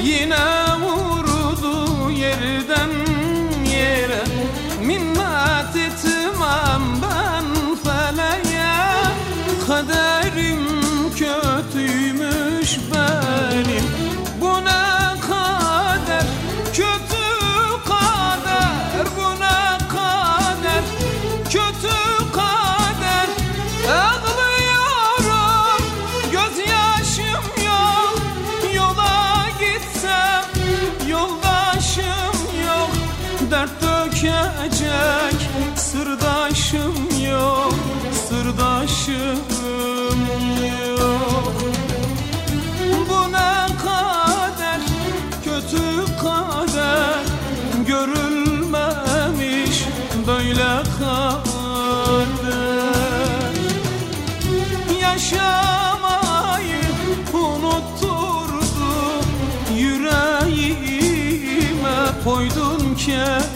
Yine vurdu yerden yere, minnet etmem ben feleğe. Kaderim kötüymüş benim, bu ne kader, kötü kader, bu ne kader, kötü kader. Ağlıyorum, gözyaşım yok, yola gitsem yoldaşım yok, dert dökecek sırdaşım yok, sırdaşım yok. Bu ne kader, kötü kader, görülmemiş böyle kader. Yaşamayı unutturdu, yüreğime koydun keder.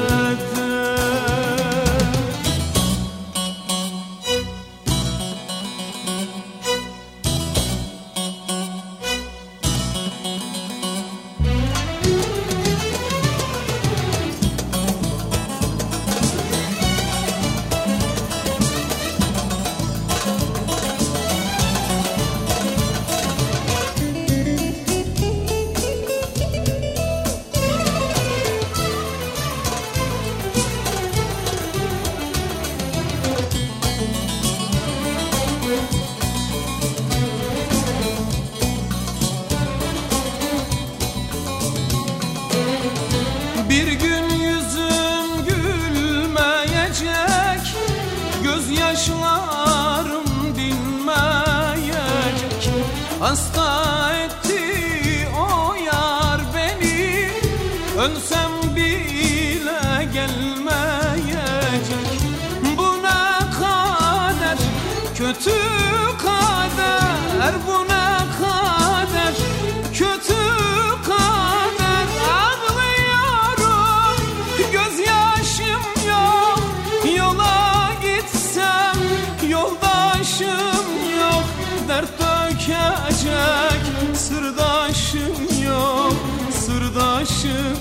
Bir gün yüzüm gülmeyecek, gözyaşlarım dinmeyecek. Hasta etti o yar beni, ölsem bile gelmeyecek. Bu ne kader, kötü kader, bu ne kader, kötü kader. Ağlıyorum, gözyaşım yok, yola gitsem yoldaşım yok, dert dökecek sırdaşım yok, sırdaşım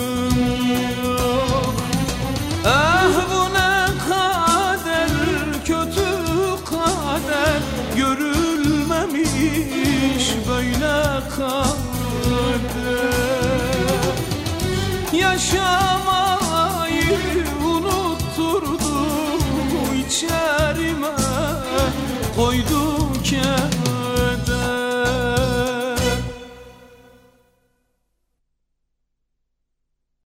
yok. Ah bu ne kader, kötü kader, görülmemiş böyle kader. Yaşamak